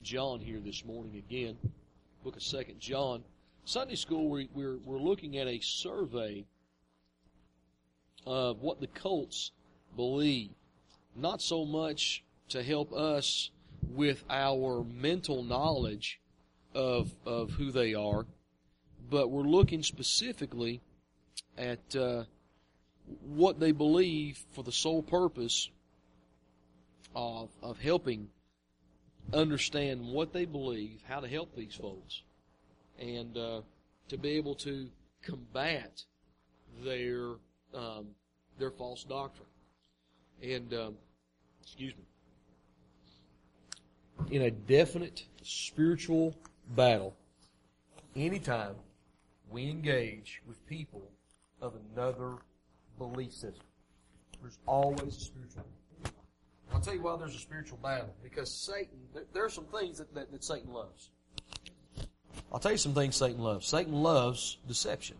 John here this morning again, book of 2 John. Sunday school, we're looking at a survey of what the cults believe. Not so much to help us with our mental knowledge of who they are, but we're looking specifically at what they believe for the sole purpose of helping understand what they believe, how to help these folks, and to be able to combat their false doctrine. And in a definite spiritual battle, anytime we engage with people of another belief system, there's always a spiritual battle. I'll tell you why there's a spiritual battle. Because Satan, there are some things that Satan loves. I'll tell you some things Satan loves. Satan loves deception.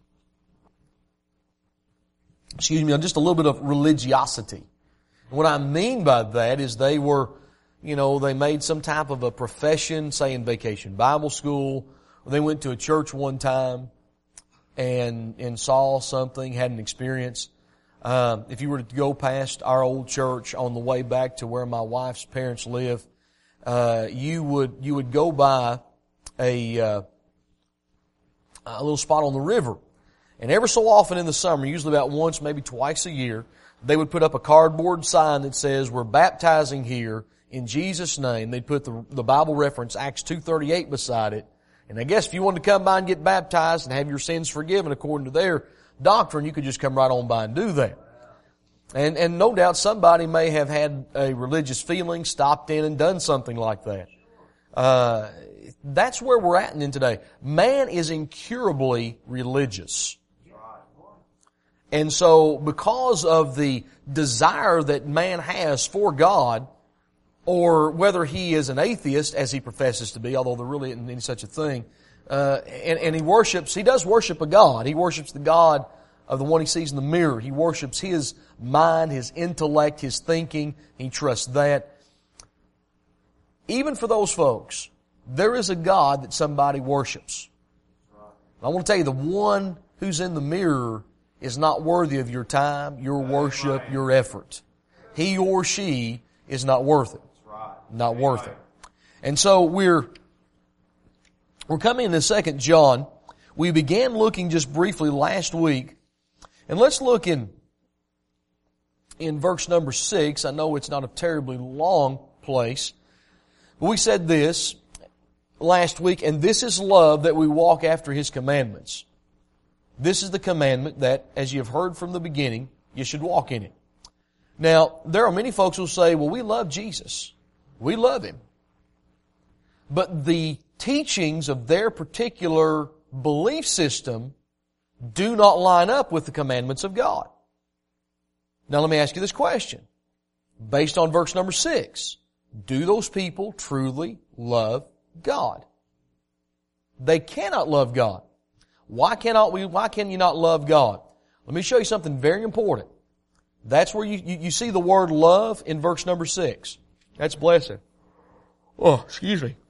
Just a little bit of religiosity. What I mean by that is they made some type of a profession, say in Vacation Bible School, or they went to a church one time and saw something, had an experience. If you were to go past our old church on the way back to where my wife's parents live, you would go by a little spot on the river. And ever so often in the summer, usually about once, maybe twice a year, they would put up a cardboard sign that says, "We're baptizing here in Jesus' name." They'd put the Bible reference, Acts 2:38, beside it. And I guess if you wanted to come by and get baptized and have your sins forgiven according to their doctrine, you could just come right on by and do that. And no doubt somebody may have had a religious feeling, stopped in and done something like that. That's where we're at in today. Man is incurably religious. And so because of the desire that man has for God, or whether he is an atheist, as he professes to be, although there really isn't any such a thing, and he does worship a God. He worships the God of the one he sees in the mirror. He worships his mind, his intellect, his thinking. He trusts that. Even for those folks, there is a God that somebody worships. I want to tell you, the one who's in the mirror is not worthy of your time, your worship, your effort. He or she is not worth it. Not worth it. And so we're coming into 2 John. We began looking just briefly last week. And let's look in verse number 6. I know it's not a terribly long place. But we said this last week, "And this is love, that we walk after His commandments." This is the commandment that, as you've heard from the beginning, you should walk in it. Now, there are many folks who say, "Well, we love Jesus. We love Him." But the teachings of their particular belief system do not line up with the commandments of God. Now let me ask you this question. Based on verse number 6, do those people truly love God? They cannot love God. Why can you not love God? Let me show you something very important. That's where you see the word love in verse number 6. That's blessed. Oh, excuse me.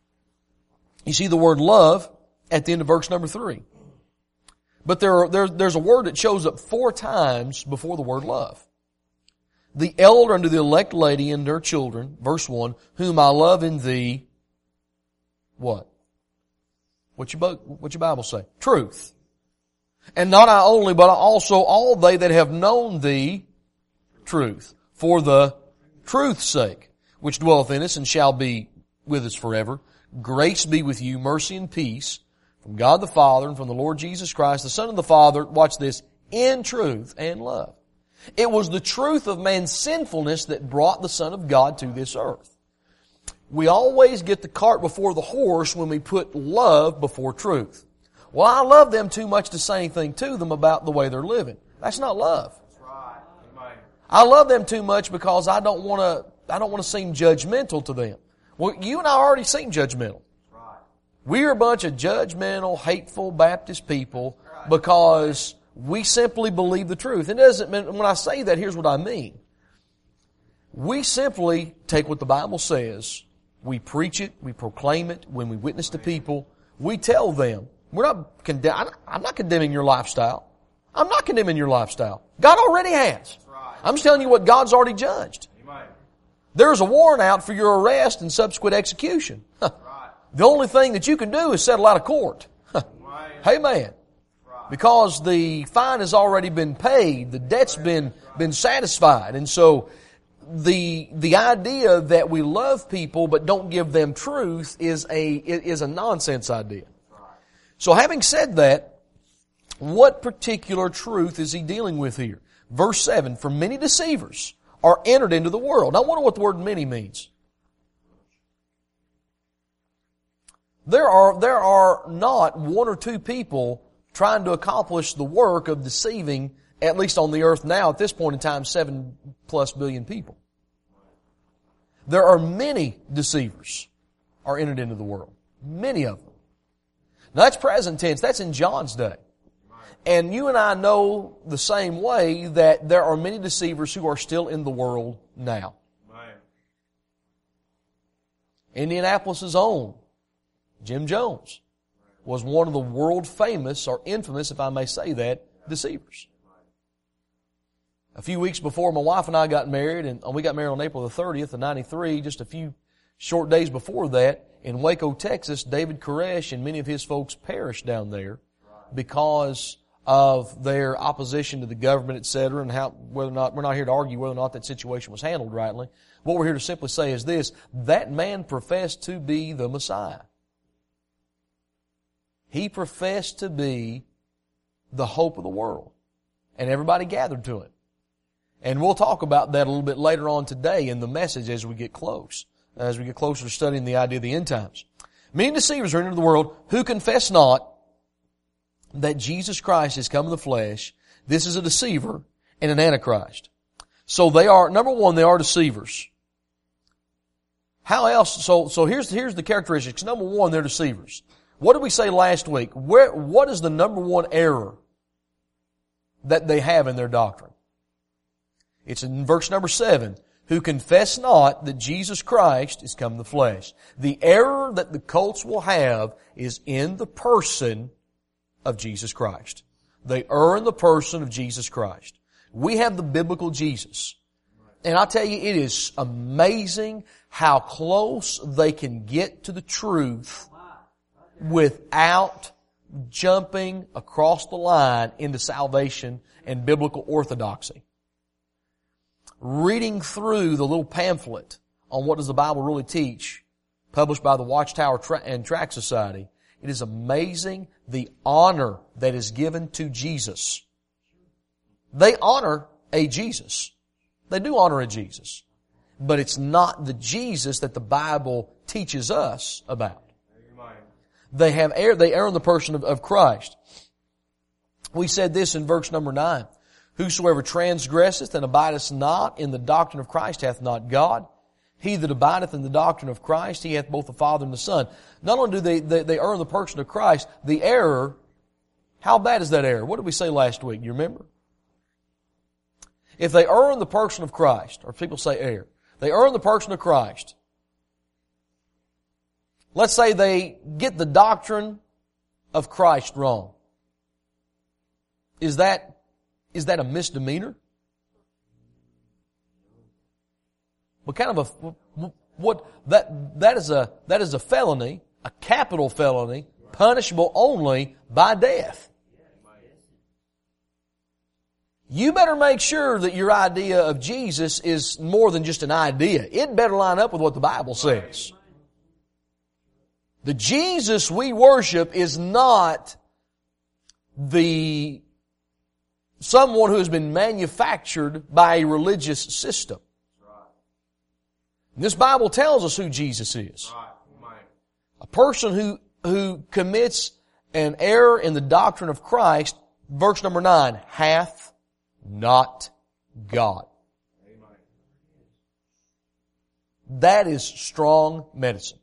You see the word love at the end of verse number 3. But there's a word that shows up 4 times before the word love. "The elder unto the elect lady and her children," verse 1, "whom I love in thee," what? What's your Bible say? "Truth. And not I only, but also all they that have known thee," truth, "for the truth's sake, which dwelleth in us and shall be with us forever. Grace be with you, mercy and peace, from God the Father and from the Lord Jesus Christ, the Son of the Father," watch this, "in truth and love." It was the truth of man's sinfulness that brought the Son of God to this earth. We always get the cart before the horse when we put love before truth. "Well, I love them too much to say anything to them about the way they're living." That's not love. That's right. I love them too much because I don't want to seem judgmental to them. Well, you and I already seem judgmental. Right. We're a bunch of judgmental, hateful Baptist people because we simply believe the truth. It doesn't mean, when I say that, here's what I mean. We simply take what the Bible says We preach it, we proclaim it, when we witness to people, we tell them, I'm not condemning your lifestyle. I'm not condemning your lifestyle. God already has. I'm just telling you what God's already judged. There's a warrant out for your arrest and subsequent execution. The only thing that you can do is settle out of court. Amen. Because the fine has already been paid, the debt's been satisfied. And so the idea that we love people but don't give them truth is a nonsense idea. So having said that, what particular truth is he dealing with here? Verse 7, for many deceivers are entered into the world. Now I wonder what the word many means. There are not one or two people trying to accomplish the work of deceiving, at least on the earth now, at this point in time, 7+ billion people. There are many deceivers are entered into the world. Many of them. Now that's present tense. That's in John's day. And you and I know the same way that there are many deceivers who are still in the world now. Indianapolis' own Jim Jones was one of the world famous, or infamous, if I may say that, deceivers. A few weeks before my wife and I got married, and we got married on April the 30th of 93, just a few short days before that, in Waco, Texas, David Koresh and many of his folks perished down there because of their opposition to the government, etc., and whether or not, we're not here to argue whether or not that situation was handled rightly. What we're here to simply say is this: that man professed to be the Messiah. He professed to be the hope of the world. And everybody gathered to it. And we'll talk about that a little bit later on today in the message as we get closer to studying the idea of the end times. Many deceivers are entered the world who confess not that Jesus Christ is come in the flesh. This is a deceiver and an antichrist. So they are, number one, they are deceivers. How else? So here's the characteristics. Number one, they're deceivers. What did we say last week? What is the number one error that they have in their doctrine? It's in verse number 7. Who confess not that Jesus Christ is come in the flesh. The error that the cults will have is in the person of Jesus Christ. They err in the person of Jesus Christ. We have the biblical Jesus. And I tell you, it is amazing how close they can get to the truth without jumping across the line into salvation and biblical orthodoxy. Reading through the little pamphlet on what does the Bible really teach, published by the Watchtower and Tract Society, it is amazing the honor that is given to Jesus. They honor a Jesus. They do honor a Jesus. But it's not the Jesus that the Bible teaches us about. They err in the person of Christ. We said this in verse number 9. Whosoever transgresseth and abideth not in the doctrine of Christ hath not God. He that abideth in the doctrine of Christ, he hath both the Father and the Son. Not only do they err in the person of Christ, the error, how bad is that error? What did we say last week? You remember? If they err in the person of Christ, or people say err, they err in the person of Christ. Let's say they get the doctrine of Christ wrong. Is that a misdemeanor? What kind of that is a felony, a capital felony, punishable only by death. You better make sure that your idea of Jesus is more than just an idea. It better line up with what the Bible says. The Jesus we worship is not someone who has been manufactured by a religious system. This Bible tells us who Jesus is. A person who commits an error in the doctrine of Christ, verse number 9, hath not God. That is strong medicine.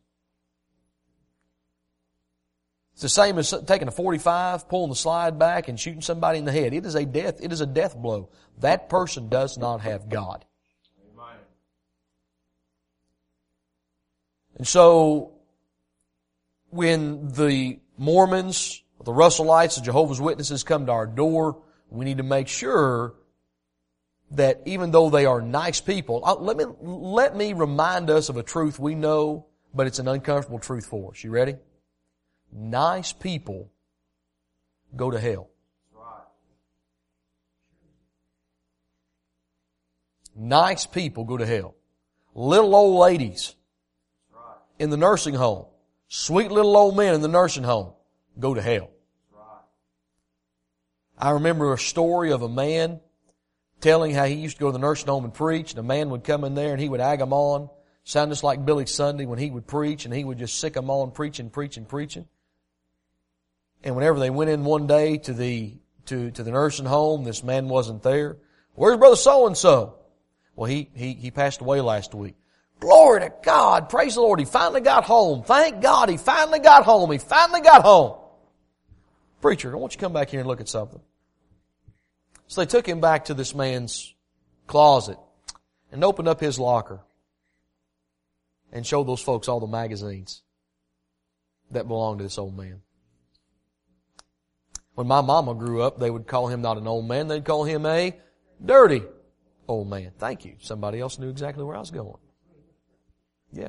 It's the same as taking a .45, pulling the slide back, and shooting somebody in the head. It is a death blow. That person does not have God. And so, when the Mormons, the Russellites, the Jehovah's Witnesses come to our door, we need to make sure that even though they are nice people, let me remind us of a truth we know, but it's an uncomfortable truth for us. You ready? Nice people go to hell. Nice people go to hell. Little old ladies in the nursing home, sweet little old men in the nursing home go to hell. I remember a story of a man telling how he used to go to the nursing home and preach, and a man would come in there and he would ag them on, sound just like Billy Sunday when he would preach, and he would just sick them on preaching. And whenever they went in one day to the nursing home, this man wasn't there. Where's Brother So-and-so? Well, he passed away last week. Glory to God. Praise the Lord. He finally got home. Thank God he finally got home. He finally got home. Preacher, I want you to come back here and look at something. So they took him back to this man's closet and opened up his locker and showed those folks all the magazines that belonged to this old man. When my mama grew up, they would call him not an old man, they'd call him a dirty old man. Thank you. Somebody else knew exactly where I was going. Yeah.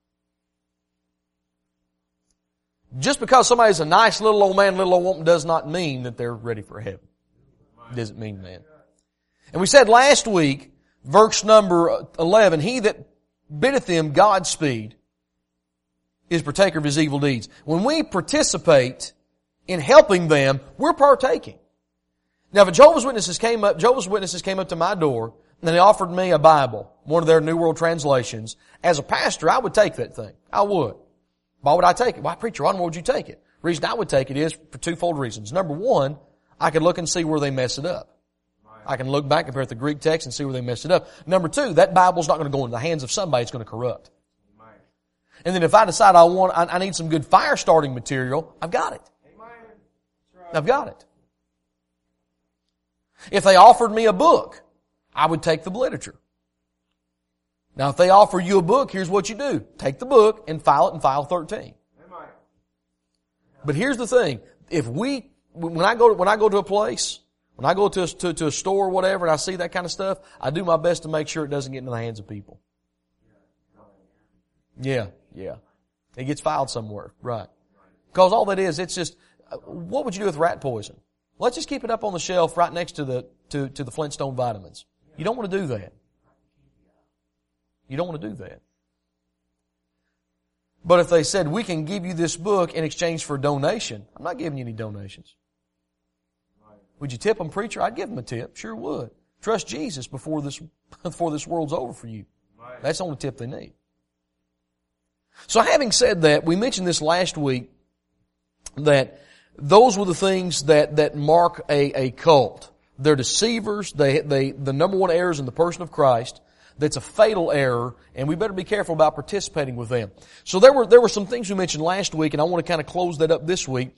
Just because somebody's a nice little old man, little old woman, does not mean that they're ready for heaven. It doesn't mean that. And we said last week, verse number 11, he that biddeth him Godspeed is partaker of his evil deeds. When we participate in helping them, we're partaking. Now, if Jehovah's Witnesses came up to my door and they offered me a Bible, one of their New World Translations, as a pastor, I would take that thing. I would. Why would I take it? Why, preacher, why would you take it? The reason I would take it is for twofold reasons. Number one, I could look and see where they mess it up. I can look back, compare it to the Greek text and see where they messed it up. Number two, that Bible's not going to go into the hands of somebody it's going to corrupt. And then if I decide I need some good fire starting material, I've got it. I've got it. If they offered me a book, I would take the literature. Now, if they offer you a book, here's what you do. Take the book and file it in file 13. But here's the thing. When I go to a place, when I go to a store or whatever and I see that kind of stuff, I do my best to make sure it doesn't get into the hands of people. Yeah. It gets filed somewhere. Right. Because all that is, it's just, what would you do with rat poison? Let's just keep it up on the shelf right next to the Flintstone vitamins. You don't want to do that. You don't want to do that. But if they said, we can give you this book in exchange for a donation, I'm not giving you any donations. Would you tip them, preacher? I'd give them a tip. Sure would. Trust Jesus before this world's over for you. That's the only tip they need. So having said that, we mentioned this last week, that those were the things that mark a cult. They're deceivers. The number one error is in the person of Christ. That's a fatal error, and we better be careful about participating with them. So there were some things we mentioned last week, and I want to kind of close that up this week.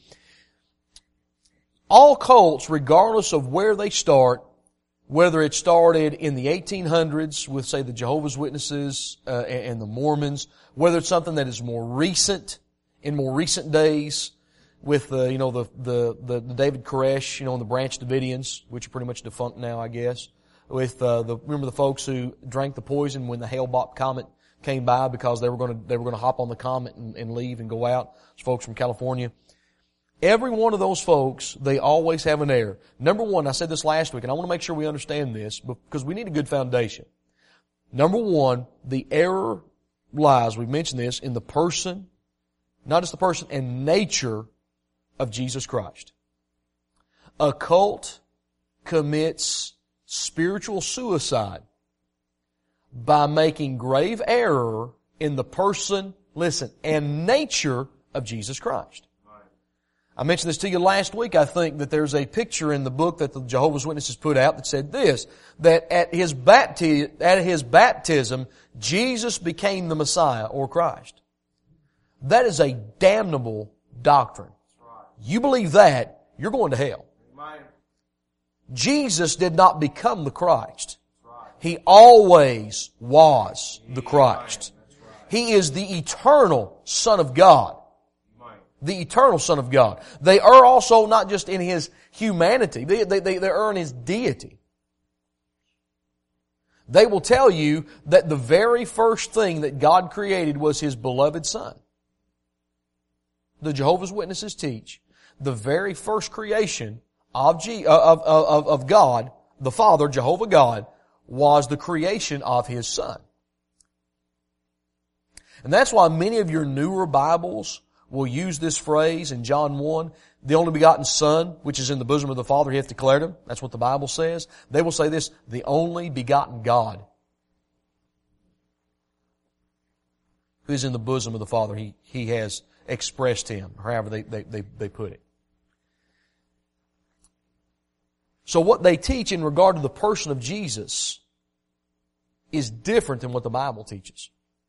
All cults, regardless of where they start, whether it started in the 1800s with, say, the Jehovah's Witnesses and the Mormons, whether it's something that is more recent, in more recent days, with the David Koresh, and the Branch Davidians, which are pretty much defunct now, I guess. With remember the folks who drank the poison when the Hale-Bopp comet came by because they were going to hop on the comet and leave and go out. It's folks from California. Every one of those folks, they always have an error. Number one, I said this last week, and I want to make sure we understand this because we need a good foundation. Number one, the error lies, we've mentioned this, in the person, not just the person, and nature of Jesus Christ. A cult commits spiritual suicide by making grave error in the person, listen, and nature of Jesus Christ. I mentioned this to you last week. I think that there's a picture in the book that the Jehovah's Witnesses put out that said this, that at his baptism, Jesus became the Messiah or Christ. That is a damnable doctrine. You believe that, you're going to hell. Jesus did not become the Christ. He always was the Christ. He is the eternal Son of God. The eternal Son of God. They are also not just in His humanity. They are in His deity. They will tell you that the very first thing that God created was His beloved Son. The Jehovah's Witnesses teach the very first creation of God, the Father, Jehovah God, was the creation of His Son. And that's why many of your newer Bibles will use this phrase in John 1, the only begotten Son, which is in the bosom of the Father, He hath declared Him. That's what the Bible says. They will say this, the only begotten God, who is in the bosom of the Father. He has expressed Him, or however they put it. So what they teach in regard to the person of Jesus is different than what the Bible teaches.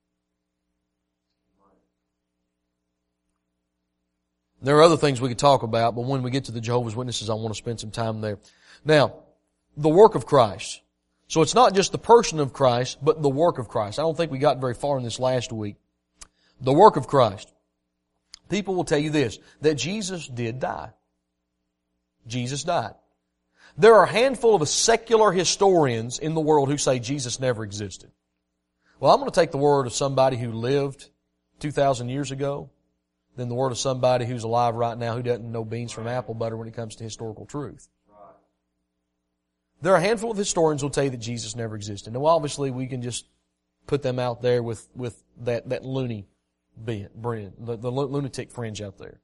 There are other things we could talk about, but when we get to the Jehovah's Witnesses, I want to spend some time there. Now, the work of Christ. So it's not just the person of Christ, but the work of Christ. I don't think we got very far in this last week. The work of Christ. People will tell you this, that Jesus did die. Jesus died. There are a handful of secular historians in the world who say Jesus never existed. Well, I'm going to take the word of somebody who lived 2,000 years ago than the word of somebody who's alive right now who doesn't know beans from apple butter when it comes to historical truth. There are a handful of historians who will tell you that Jesus never existed. Now, obviously, we can just put them out there with that loony the lunatic fringe out there.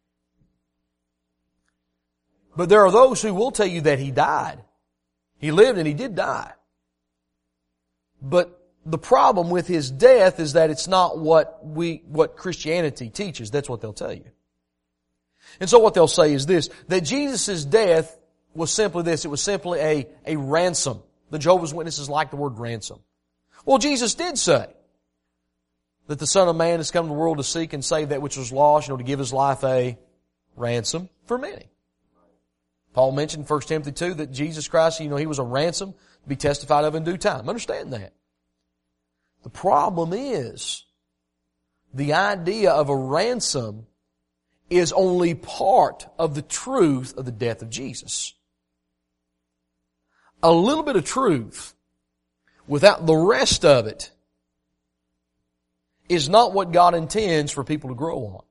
But there are those who will tell you that He died. He lived and He did die. But the problem with His death is that it's not what Christianity teaches. That's what they'll tell you. And so what they'll say is this, that Jesus' death was simply this. It was simply a ransom. The Jehovah's Witnesses like the word ransom. Well, Jesus did say that the Son of Man has come to the world to seek and save that which was lost, to give His life a ransom for many. Paul mentioned in 1 Timothy 2 that Jesus Christ, He was a ransom to be testified of in due time. Understand that. The problem is, the idea of a ransom is only part of the truth of the death of Jesus. A little bit of truth without the rest of it is not what God intends for people to grow on.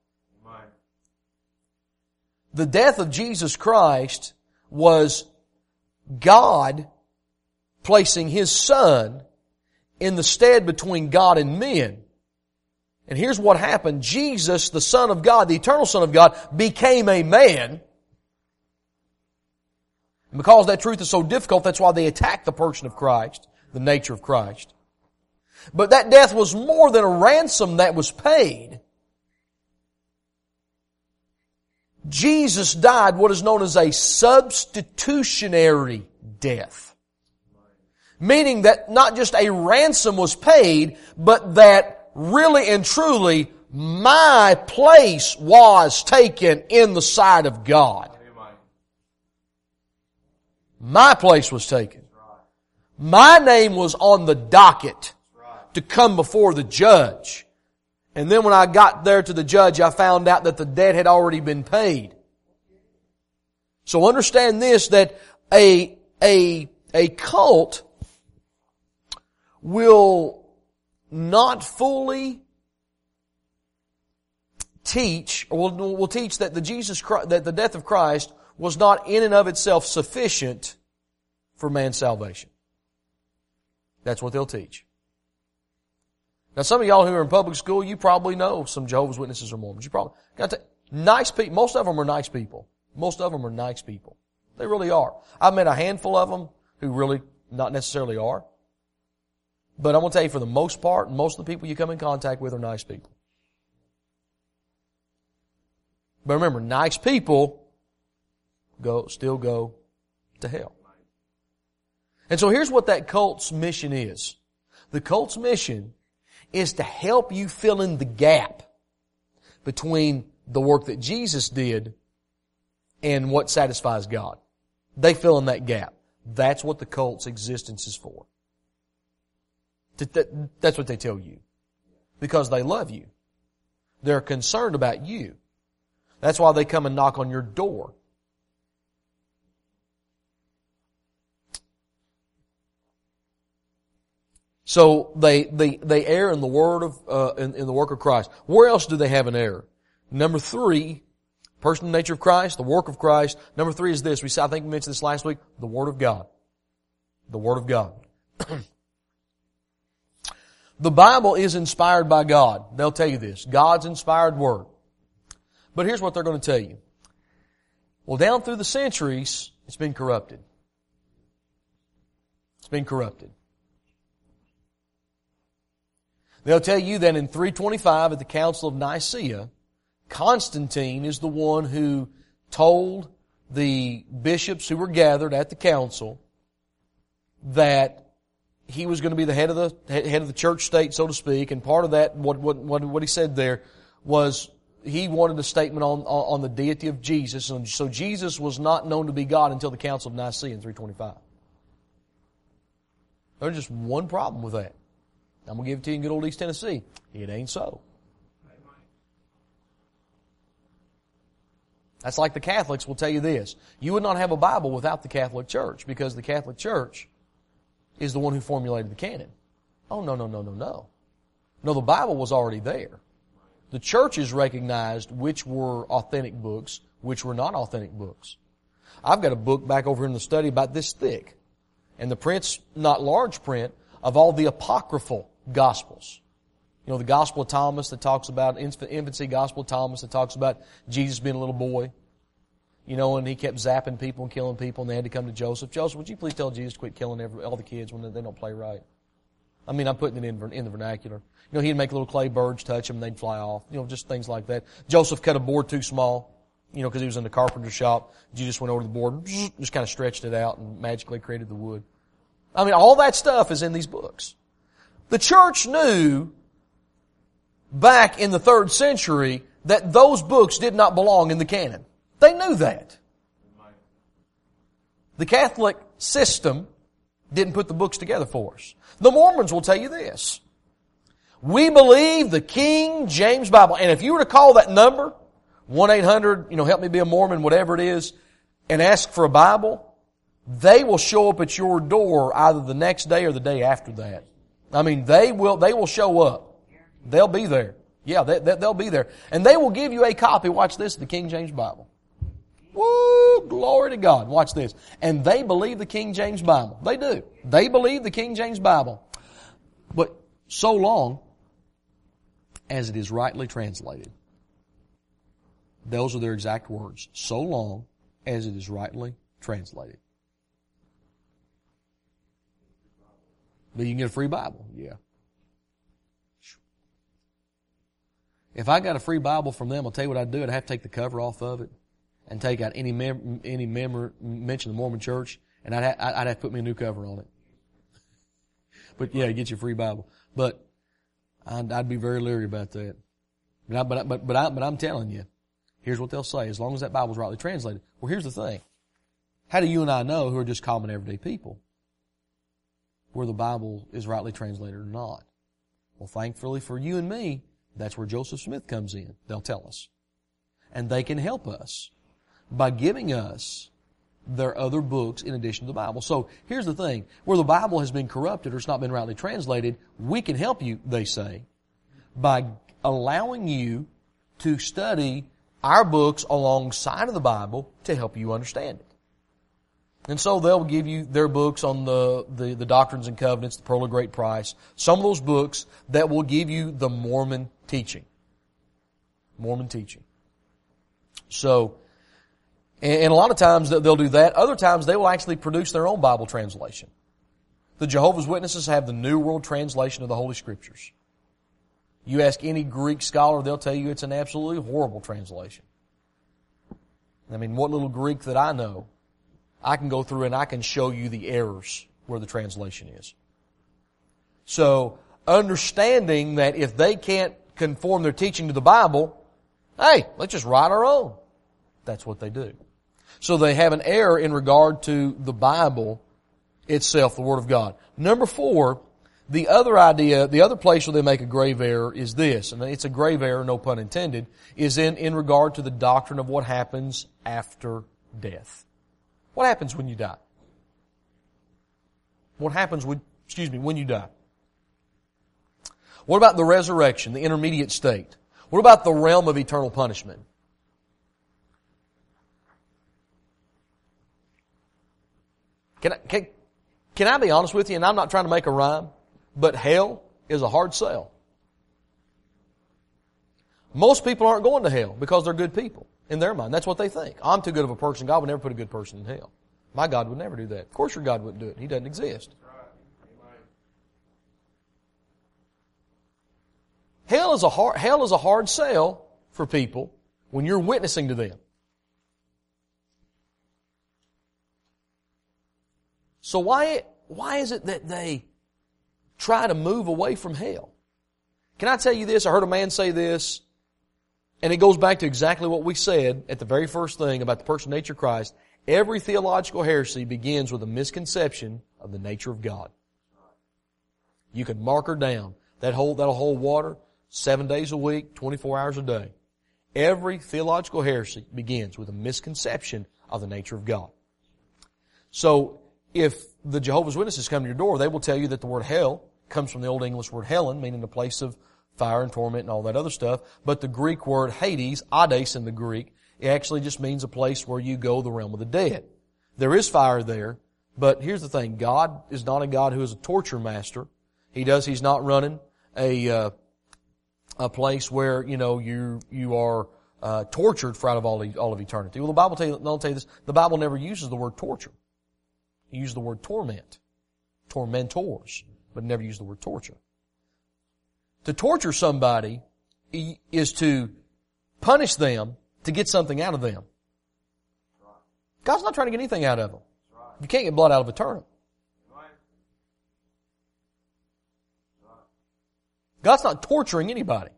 The death of Jesus Christ was God placing His Son in the stead between God and men. And here's what happened. Jesus, the Son of God, the eternal Son of God, became a man. And because that truth is so difficult, that's why they attack the person of Christ, the nature of Christ. But that death was more than a ransom that was paid. Jesus died what is known as a substitutionary death. Meaning that not just a ransom was paid, but that really and truly my place was taken in the sight of God. My place was taken. My name was on the docket to come before the judge. And then when I got there to the judge, I found out that the debt had already been paid. So understand this, that a cult will not fully teach, or will teach that that the death of Christ was not in and of itself sufficient for man's salvation. That's what they'll teach. Now, some of y'all who are in public school, you probably know some Jehovah's Witnesses or Mormons. You probably nice people. Most of them are nice people. Most of them are nice people. They really are. I've met a handful of them who really not necessarily are. But I'm going to tell you, for the most part, most of the people you come in contact with are nice people. But remember, nice people still go to hell. And so here's what that cult's mission is. The cult's mission is to help you fill in the gap between the work that Jesus did and what satisfies God. They fill in that gap. That's what the cult's existence is for. That's what they tell you. because they love you. They're concerned about you. That's why they come and knock on your door. So they err in the word of in the work of Christ. Where else do they have an error? Number 3, personal nature of Christ, the work of Christ. Number 3 is this. I think we mentioned this last week. The Word of God. The Word of God. The Bible is inspired by God. They'll tell you this. God's inspired Word. But here's what they're going to tell you. Well, down through the centuries, it's been corrupted. It's been corrupted. They'll tell you that in 325 at the Council of Nicaea, Constantine is the one who told the bishops who were gathered at the council that he was going to be the head of the church state, so to speak. And part of that, what he said there, was he wanted a statement on the deity of Jesus. And so Jesus was not known to be God until the Council of Nicaea in 325. There's just one problem with that. I'm going to give it to you in good old East Tennessee. It ain't so. That's like the Catholics will tell you this. You would not have a Bible without the Catholic Church, because the Catholic Church is the one who formulated the canon. Oh, no. No, the Bible was already there. The churches recognized which were authentic books, which were not authentic books. I've got a book back over in the study about this thick. And the print's not large print of all the apocryphal Gospels. You know, the Gospel of Thomas that talks about infancy, Gospel of Thomas that talks about Jesus being a little boy. You know, and he kept zapping people and killing people, and they had to come to Joseph. Joseph, would you please tell Jesus to quit killing all the kids when they don't play right? I mean, I'm putting it in the vernacular. You know, he'd make little clay birds touch them, and they'd fly off. You know, just things like that. Joseph cut a board too small, you know, because he was in the carpenter shop. Jesus went over to the board and just kind of stretched it out and magically created the wood. I mean, all that stuff is in these books. The church knew back in the 3rd century that those books did not belong in the canon. They knew that. The Catholic system didn't put the books together for us. The Mormons will tell you this. We believe the King James Bible. And if you were to call that number, 1-800, help me be a Mormon, whatever it is, and ask for a Bible, they will show up at your door either the next day or the day after that. I mean, they will show up. They'll be there. Yeah, they'll be there. And they will give you a copy, watch this, of the King James Bible. Woo! Glory to God. Watch this. And they believe the King James Bible. They do. They believe the King James Bible. But so long as it is rightly translated. Those are their exact words. So long as it is rightly translated. But you can get a free Bible. Yeah. If I got a free Bible from them, I'll tell you what I'd do. I'd have to take the cover off of it and take out any mention of the Mormon Church, and I'd have to put me a new cover on it. But yeah, get your free Bible. But I'd be very leery about that. But I'm telling you, here's what they'll say. As long as that Bible's rightly translated. Well, here's the thing. How do you and I know, who are just common everyday people, where the Bible is rightly translated or not? Well, thankfully for you and me, that's where Joseph Smith comes in. They'll tell us. And they can help us by giving us their other books in addition to the Bible. So here's the thing. Where the Bible has been corrupted or it's not been rightly translated, we can help you, they say, by allowing you to study our books alongside of the Bible to help you understand it. And so they'll give you their books on the Doctrines and Covenants, the Pearl of Great Price, some of those books that will give you the Mormon teaching. Mormon teaching. So, and a lot of times they'll do that. Other times they will actually produce their own Bible translation. The Jehovah's Witnesses have the New World Translation of the Holy Scriptures. You ask any Greek scholar, they'll tell you it's an absolutely horrible translation. I mean, what little Greek that I know, I can go through and I can show you the errors where the translation is. So, understanding that if they can't conform their teaching to the Bible, hey, let's just write our own. That's what they do. So they have an error in regard to the Bible itself, the Word of God. Number 4, The other idea, the other place where they make a grave error is this, and it's a grave error, no pun intended, is in regard to the doctrine of what happens after death. What happens when you die? What happens when you die? What about the resurrection, the intermediate state? What about the realm of eternal punishment? Can I be honest with you, and I'm not trying to make a rhyme, but hell is a hard sell. Most people aren't going to hell because they're good people in their mind. That's what they think. I'm too good of a person. God would never put a good person in hell. My God would never do that. Of course your God wouldn't do it. He doesn't exist. Hell is a hard sell for people when you're witnessing to them. So why is it that they try to move away from hell? Can I tell you this? I heard a man say this, and it goes back to exactly what we said at the very first thing about the person and nature of Christ. Every theological heresy begins with a misconception of the nature of God. You could mark her down. That'll hold water 7 days a week, 24 hours a day. Every theological heresy begins with a misconception of the nature of God. So, if the Jehovah's Witnesses come to your door, they will tell you that the word hell comes from the Old English word Helen, meaning the place of fire and torment and all that other stuff. But the Greek word Hades, Hades in the Greek, it actually just means a place where you go, the realm of the dead. There is fire there, but here's the thing. God is not a God who is a torture master. He's not running a place where, you are tortured for out of all of eternity. Well, the Bible I'll tell you this, the Bible never uses the word torture. He used the word torment, tormentors, but never used the word torture. To torture somebody is to punish them to get something out of them. God's not trying to get anything out of them. You can't get blood out of a turnip. God's not torturing anybody.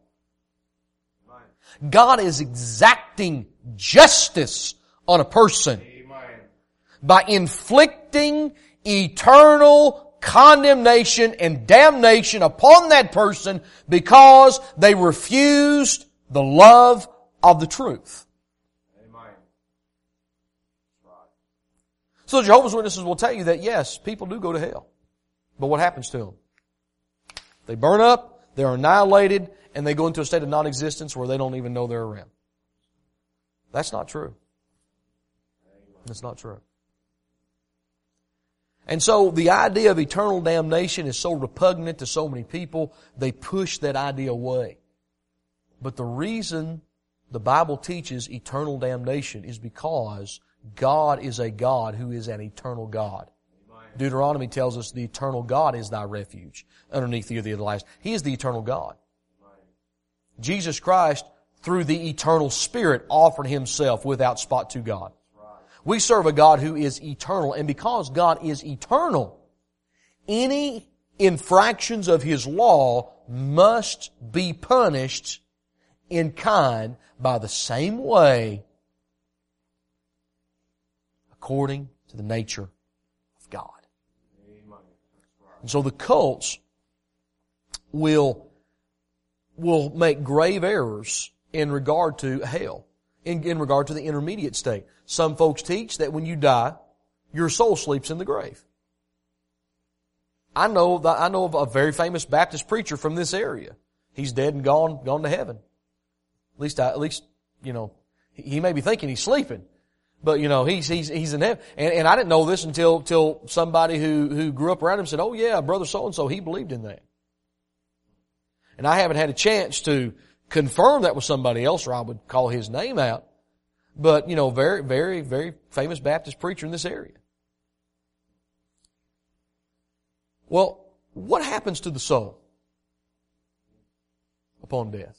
God is exacting justice on a person by inflicting eternal condemnation and damnation upon that person because they refused the love of the truth. Amen. So the Jehovah's Witnesses will tell you that yes, people do go to hell. But what happens to them? They burn up, they're annihilated, and they go into a state of non-existence where they don't even know they're around. That's not true. That's not true. And so the idea of eternal damnation is so repugnant to so many people, they push that idea away. But the reason the Bible teaches eternal damnation is because God is a God who is an eternal God. Deuteronomy tells us the eternal God is thy refuge underneath thee of the everlasting. He is the eternal God. Jesus Christ, through the eternal Spirit, offered Himself without spot to God. We serve a God who is eternal, and because God is eternal, any infractions of His law must be punished in kind by the same way according to the nature of God. And so the cults will make grave errors in regard to hell, in regard to the intermediate state. Some folks teach that when you die, your soul sleeps in the grave. I know of a very famous Baptist preacher from this area. He's dead and gone to heaven. At least, he may be thinking he's sleeping, but he's in heaven. And I didn't know this until somebody who grew up around him said, "Oh yeah, brother so and so, he believed in that." And I haven't had a chance to confirm that with somebody else, or I would call his name out. But, very, very, very famous Baptist preacher in this area. Well, what happens to the soul upon death?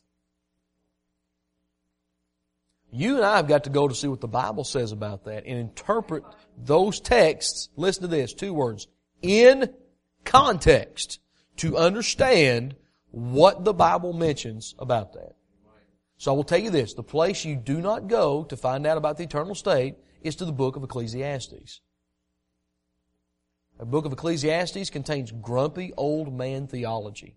You and I have got to go to see what the Bible says about that and interpret those texts. Listen to this, 2 words. In context, to understand what the Bible mentions about that. So I will tell you this, the place you do not go to find out about the eternal state is to the book of Ecclesiastes. The book of Ecclesiastes contains grumpy old man theology.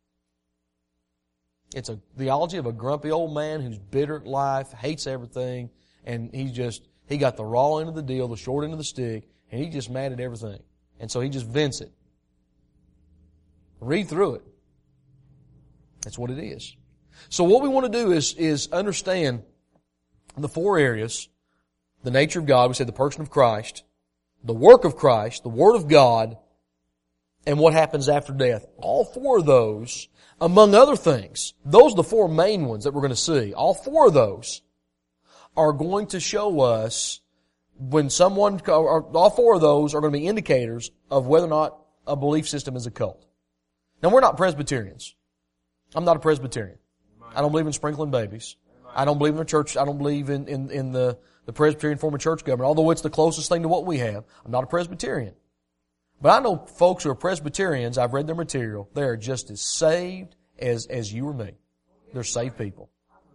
It's a theology of a grumpy old man who's bitter at life, hates everything, and he got the raw end of the deal, the short end of the stick, and he's just mad at everything. And so he just vents it. Read through it. That's what it is. So what we want to do is understand the four areas: the nature of God, we said the person of Christ, the work of Christ, the Word of God, and what happens after death. All four of those, among other things, those are the four main ones that we're going to see. All four of those are going to show us when all four of those are going to be indicators of whether or not a belief system is a cult. Now, we're not Presbyterians. I'm not a Presbyterian. I don't believe in sprinkling babies. I don't believe in the church. I don't believe in the Presbyterian form of church government, although it's the closest thing to what we have. I'm not a Presbyterian. But I know folks who are Presbyterians, I've read their material, they are just as saved as you or me. They're saved people.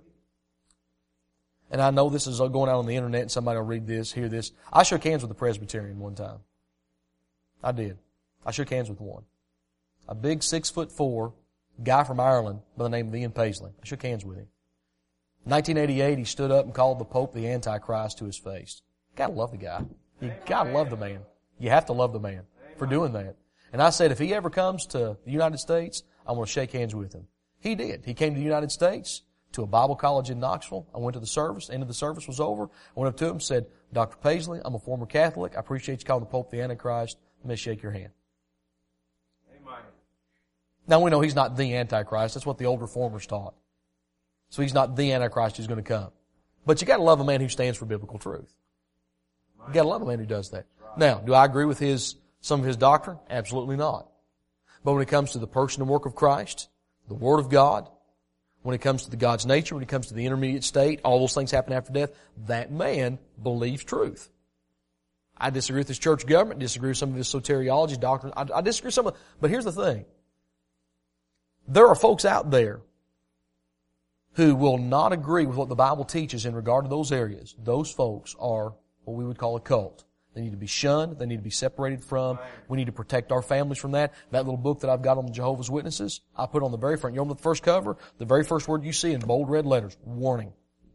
And I know this is going out on the internet and somebody will read this, hear this. I shook hands with a Presbyterian one time. I did. I shook hands with one. A big 6'4" guy from Ireland by the name of Ian Paisley. I shook hands with him. In 1988, he stood up and called the Pope the Antichrist to his face. Gotta love the guy. You gotta love the man. You have to love the man for doing that. And I said, if he ever comes to the United States, I'm going to shake hands with him. He did. He came to the United States, to a Bible college in Knoxville. I went to the service. The end of the service was over. I went up to him and said, Dr. Paisley, I'm a former Catholic. I appreciate you calling the Pope the Antichrist. Let me shake your hand. Amen. Now we know he's not the Antichrist. That's what the old reformers taught. So he's not the Antichrist who's going to come. But you got to love a man who stands for biblical truth. You got to love a man who does that. Now, do I agree with some of his doctrine? Absolutely not. But when it comes to the person and work of Christ, the Word of God, when it comes to the God's nature, when it comes to the intermediate state, all those things happen after death, that man believes truth. I disagree with his church government, disagree with some of his soteriology, doctrine. I disagree with some of, but here's the thing. There are folks out there who will not agree with what the Bible teaches in regard to those areas. Those folks are what we would call a cult. They need to be shunned. They need to be separated from. We need to protect our families from that. That little book that I've got on the Jehovah's Witnesses, I put on the very front. You know, on the first cover, the very first word you see in bold red letters, warning.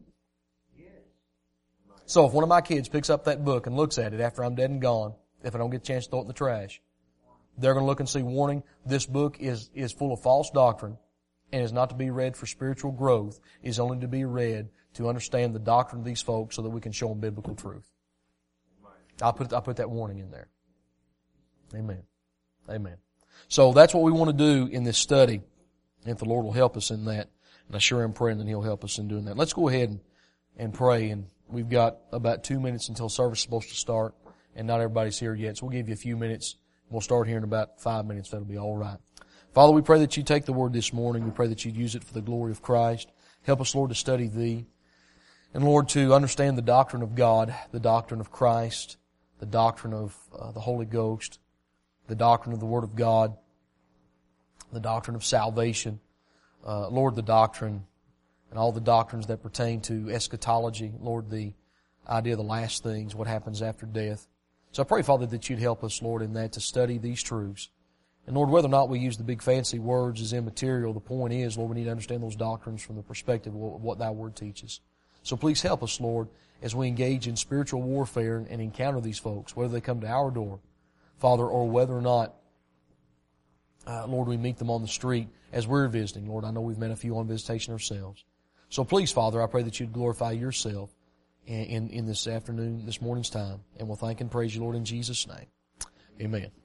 So if one of my kids picks up that book and looks at it after I'm dead and gone, if I don't get a chance to throw it in the trash, they're going to look and see, warning, this book is full of false doctrine and is not to be read for spiritual growth, is only to be read to understand the doctrine of these folks so that we can show them biblical truth. I put that warning in there. Amen. Amen. So that's what we want to do in this study. If the Lord will help us in that. And I sure am praying that He'll help us in doing that. Let's go ahead and pray. And we've got about 2 minutes until service is supposed to start. And not everybody's here yet. So we'll give you a few minutes. We'll start here in about 5 minutes. That'll be all right. Father, we pray that you take the Word this morning. We pray that you use it for the glory of Christ. Help us, Lord, to study Thee. And Lord, to understand the doctrine of God, the doctrine of Christ, the doctrine of the Holy Ghost, the doctrine of the Word of God, the doctrine of salvation, Lord, the doctrine and all the doctrines that pertain to eschatology, Lord, the idea of the last things, what happens after death. So I pray, Father, that you'd help us, Lord, in that to study these truths. And Lord, whether or not we use the big fancy words is immaterial. The point is, Lord, we need to understand those doctrines from the perspective of what Thy Word teaches. So please help us, Lord, as we engage in spiritual warfare and encounter these folks, whether they come to our door, Father, or whether or not, Lord, we meet them on the street as we're visiting. Lord, I know we've met a few on visitation ourselves. So please, Father, I pray that you'd glorify yourself in this afternoon, this morning's time. And we'll thank and praise you, Lord, in Jesus' name. Amen.